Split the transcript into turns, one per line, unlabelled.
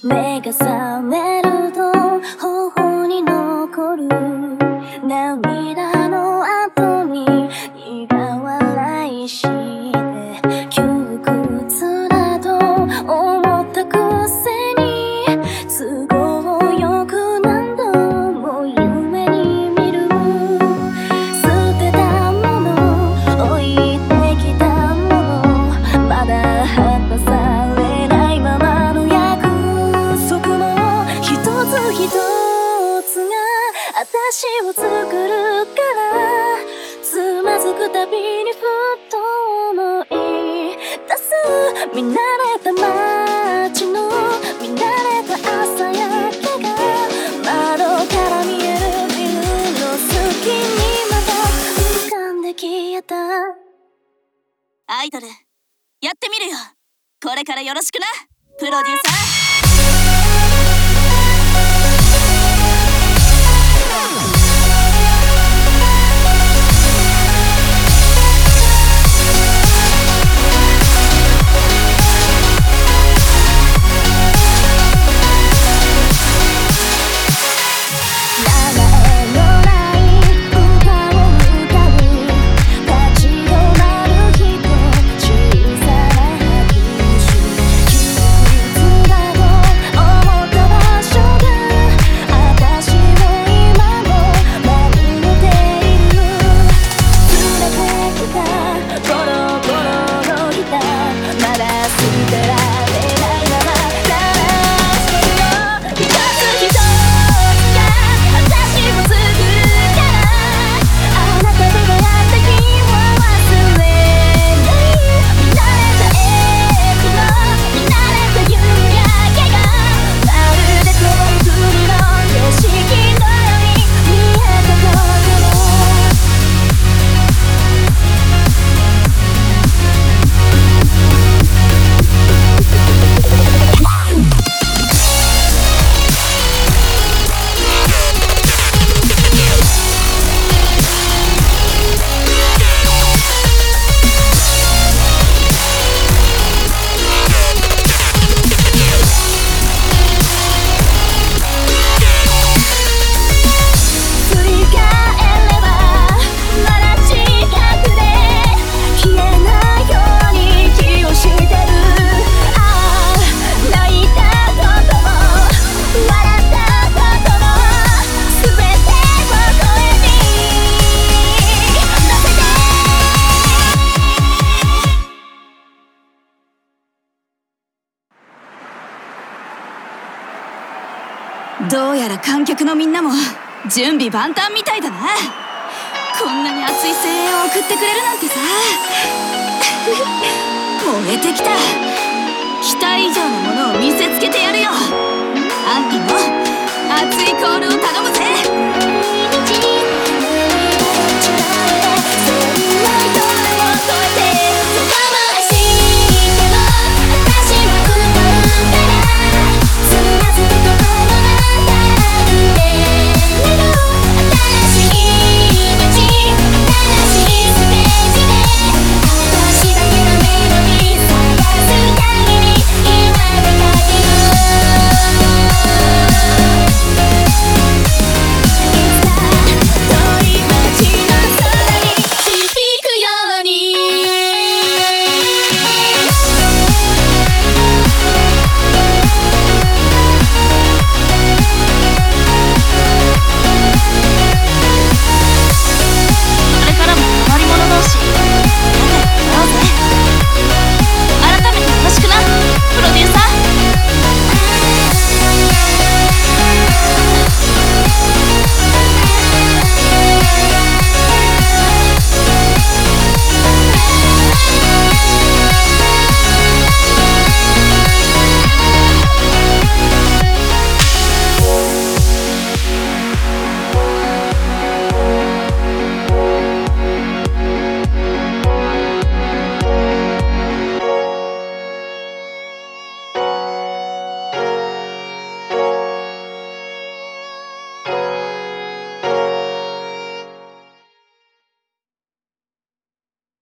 目が覚めると頬に残る涙の後に苦笑いして窮屈だと思ったくせに都合よく何度も夢に見る捨てたもの置いてきたものまだ果たされないままの約束も一つ一つが私を作るからつまずくたびにふっと思い出す見慣れた街の見慣れた朝焼けが窓から見えるビルの隙にまた浮かんで消えた
アイドルやってみるよ。これからよろしくなプロデューサー。どうやら観客のみんなも準備万端みたいだな。こんなに熱い声援を送ってくれるなんてさ燃えてきた。期待以上のものを見せつけ